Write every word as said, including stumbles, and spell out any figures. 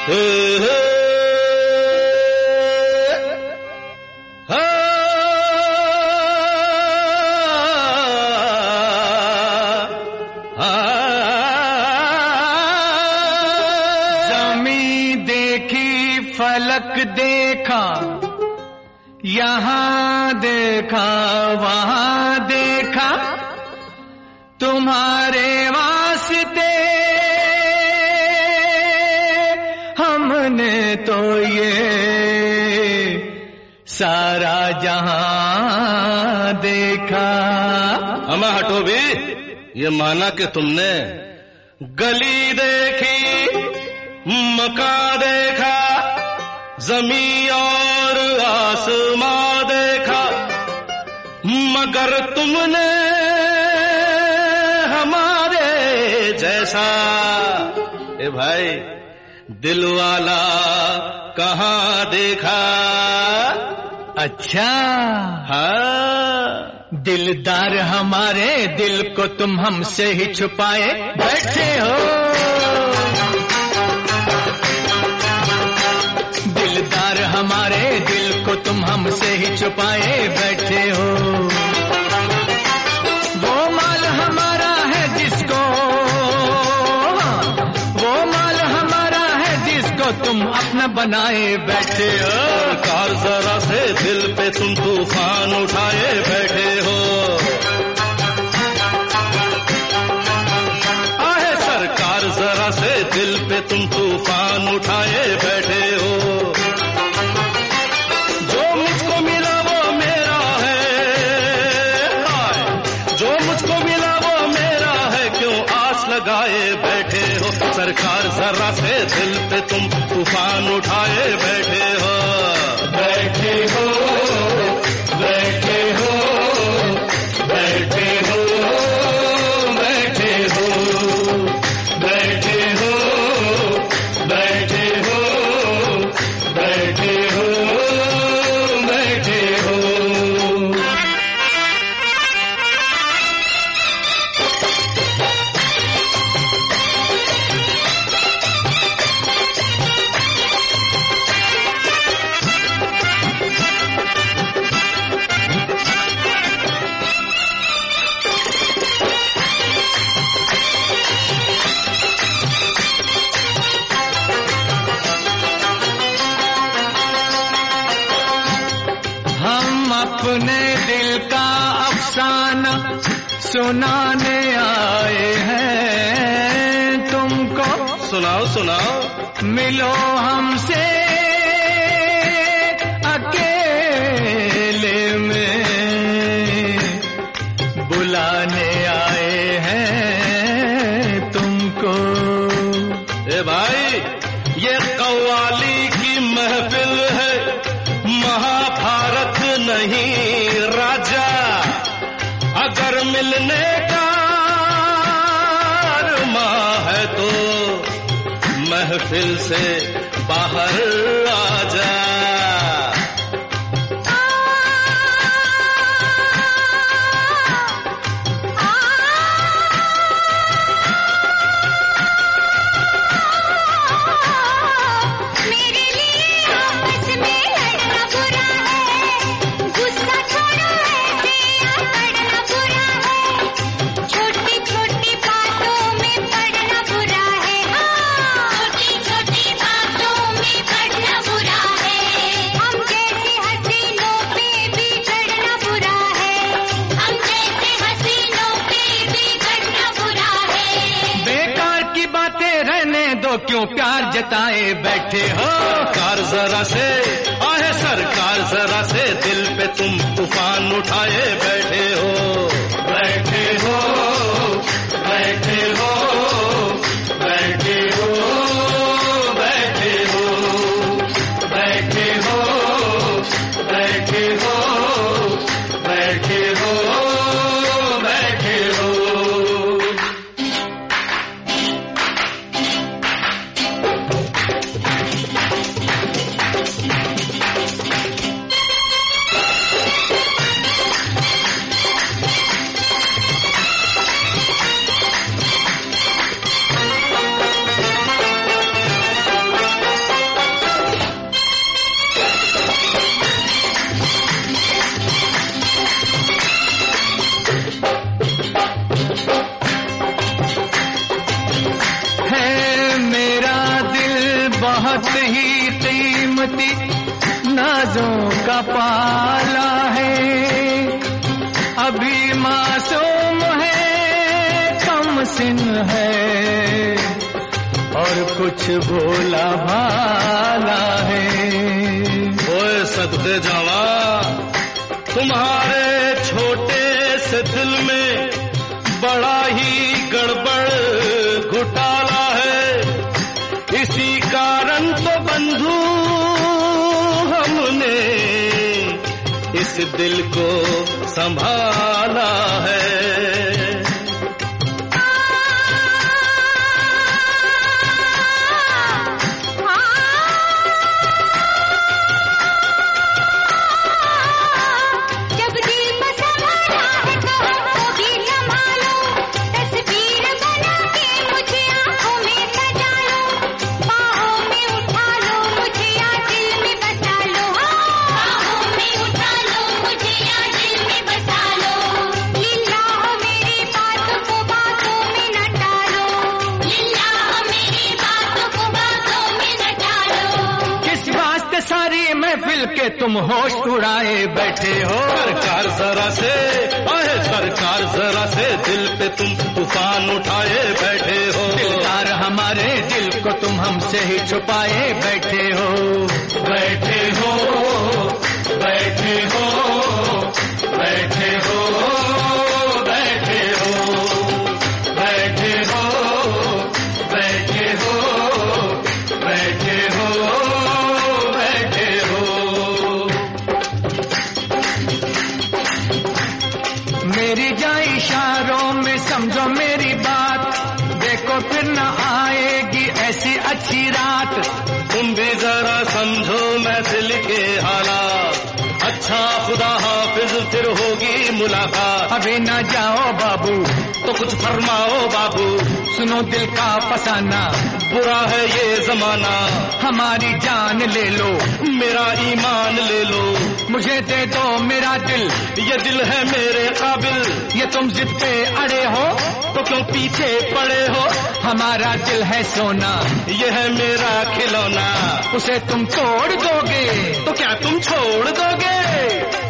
फलक देखा, यहाँ देखा वहाँ देखा, तुम्हारे वास्ते हमने तो ये सारा जहां देखा। अमा हटो भी, ये माना कि तुमने गली देखी, मकान देखा, जमी और आसमां देखा, मगर तुमने हमारे जैसा ए भाई दिल वाला कहाँ देखा। अच्छा हाँ, दिलदार हमारे दिल को तुम हमसे ही छुपाए बैठे हो। दिलदार हमारे दिल को तुम हमसे ही छुपाए बैठे हो। वो माल हमारा है जिसको, वो माल हमारा है जिसको तुम अपना बनाए बैठे हो। सरकार जरा से दिल पे तुम तूफान उठाए बैठे हो। आहे सरकार जरा से दिल पे तुम तूफान उठाए बैठे हो। जो मुझको मिला वो मेरा है, जो मुझको मिला वो मेरा है, क्यों आस लगाए बैठे हो। सरकार जरा से दिल पे तुम तूफान उठाए बैठे हो। बैठे हो, बैठे हो, बैठे हो, बैठे हो, बैठे हो, बैठे हो, बैठे हो, बैठे हो। अपने दिल का अफसाना सुनाने आए हैं तुमको। सुनाओ सुनाओ। मिलो हमसे अकेले में, बुलाने आए हैं तुमको। ए भाई, ये कव्वाली की महफिल है, महाभारत नहीं राजा। अगर मिलने का अरमां है तो महफिल से बाहर आ जा। क्यों प्यार जताए बैठे हो। सरकार जरा से, आहे सरकार जरा से दिल पे तुम तूफान उठाए बैठे हो। बैठे हो, बैठे हो, बैठे हो, बैठे हो, बैठे हो, बैठे हो, बैठे हो, बैठे हो। कीमती नाजों का पाला है, अभी मासूम है, कम सिन है और कुछ भोला भाला है। ओए सदके जावा, तुम्हारे छोटे से दिल में बड़ा ही गड़बड़ घोटाला है, इसी कारण तो बंधु हमने इस दिल को संभाला है। सारी महफिल के तुम होश उड़ाए बैठे हो। सरकार जरा से, अरे सरकार जरा से, दिल पे तुम तूफान उठाए बैठे हो। दिलदार हमारे दिल को तुम हमसे ही छुपाए बैठे हो। बैठे हो, बैठे हो, बैठे हो, बैठे हो, बैठे हो, बैठे हो, बैठे हो, मेरी जाए इशारों में समझो मेरी बात, देखो फिर न आएगी ऐसी अच्छी रात। तुम भी जरा समझो महफिल के हालात, अच्छा खुदा हाफिज फिर होगी मुलाकात। अभी न जाओ बाबू तो कुछ फरमाओ बाबू, सुनो दिल का फसाना, बुरा है ये जमाना। हमारी जान ले लो, मेरा ईमान ले लो, मुझे दे दो मेरा दिल, ये दिल है मेरे काबिल। ये तुम जिद पे अड़े हो तो क्यों पीछे पड़े हो, हमारा दिल है सोना, ये है मेरा खिलौना। उसे तुम तोड़ दोगे तो क्या तुम छोड़ दोगे?